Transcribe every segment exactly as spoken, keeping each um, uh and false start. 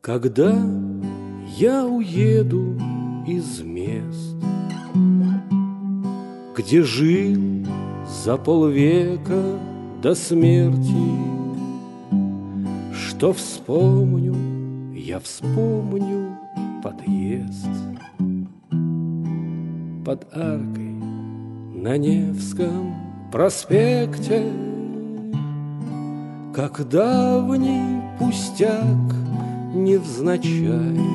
Когда я уеду из мест, где жил за полвека до смерти, что вспомню, я вспомню подъезд под аркой на Невском проспекте, как давний пустяк невзначай,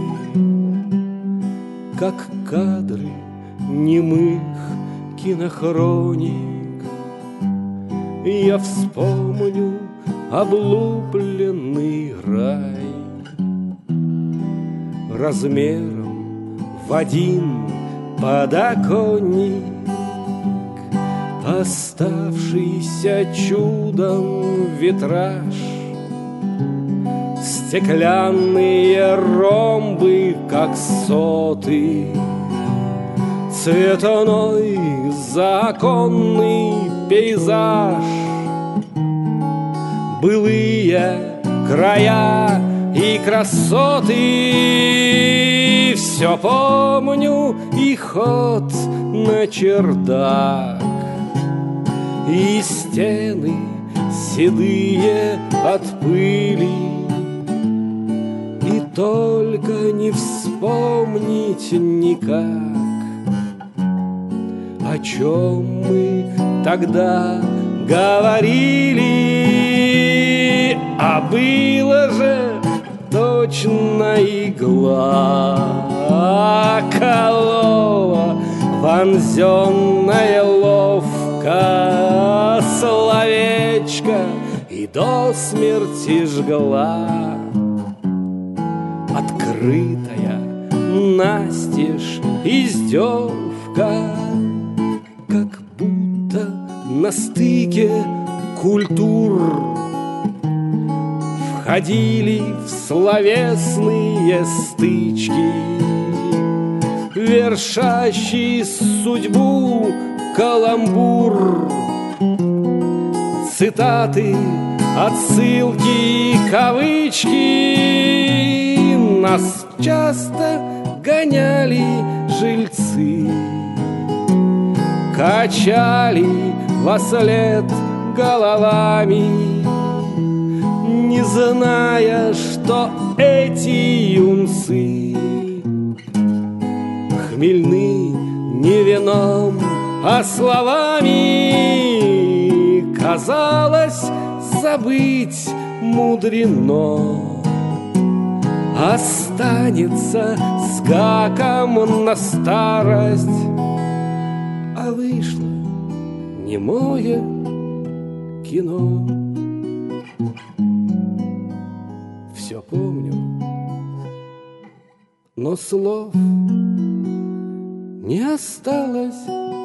как кадры немых кинохроник, я вспомню облупленный рай размером в один подоконник, оставшийся чудом витраж, стеклянные ромбы, как соты, цветной законный пейзаж, былые края и красоты. Все помню, и ход на чердак, и стены седые от пыли, и только не вспомнить никак, о чем мы тогда говорили. А было же точно игла, колола, вонзенная ловко, словечко и до смерти жгла. Открытая настежь издевка, как будто на стыке культур входили в словесные стычки, вершащий судьбу каламбур. Цитаты, отсылки, кавычки, нас часто гоняли жильцы, качали вослед головами, не зная, что эти юнцы хмельны не вином, а словами. Казалось, забыть мудрено, останется с гаком на старость, а вышло немое кино. Все помню, но слов не осталось.